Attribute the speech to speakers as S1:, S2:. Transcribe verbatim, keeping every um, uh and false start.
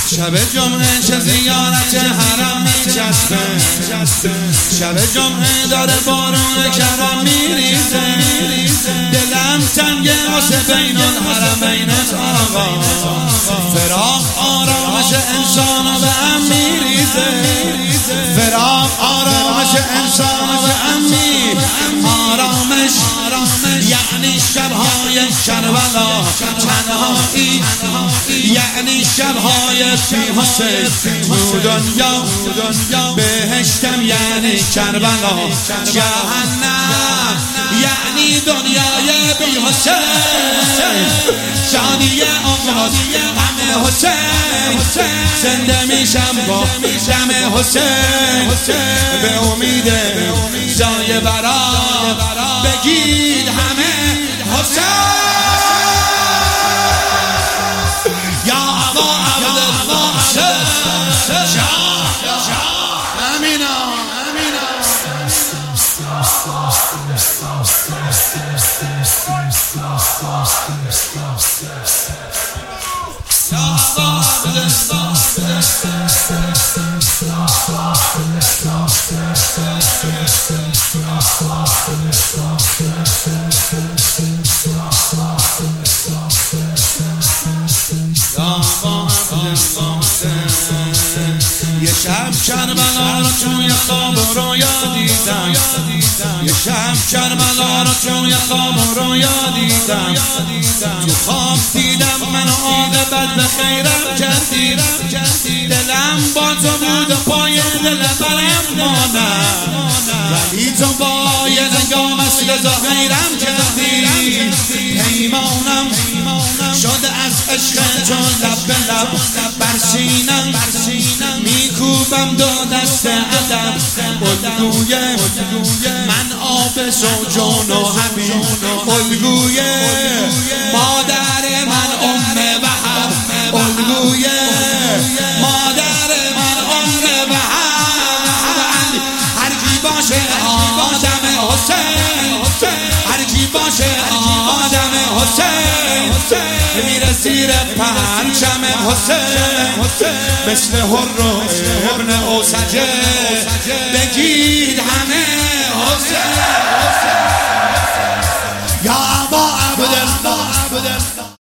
S1: شب جمعه چه زیارت حرم میچسبه، شب جمعه داره بارون کرم میریزه، دلم تنگه واسه بین الحرمینت آقا، فراق آرامش انسانو به هم میریزه، فراق آرامش انسانو به هم میریزه، آرامش یعنی شبهای کربلا، تنهایی یعنی شبهای بی حسین، دنیا بهشتم یعنی کربلا، جهنم یعنی دنیای بی حسین، شادی آغاز غم حسین، زنده میشم با دم حسین، به امید جای برا بگید همه حسین. یا ابا عبدالله امینا امینا یه شب کربلا رو توی خواب و رویا دیدم، یه شب کربلا رو توی خواب و رویا دیدم، تو خواب دیدم منو عاقبت به خیرم کردی، دلم با تو بود و پای دل برم مانم، ولی تو با یه نگاه مثل غیرم کردی، پیمانم شده از عشق تو لب به لب بر سینم، میکوبم دو دست ادب، الگوی من آب زوجون و همین الگوی مادر من ام وهب، الگوی مادر من ام وهب، هر کی باشه آدم حسین، هر کی باشه آدم حسین، میره زیر پرچم حسین، مثل هر ابن اوسجه بگید همه حسین. یا ابا عبدالله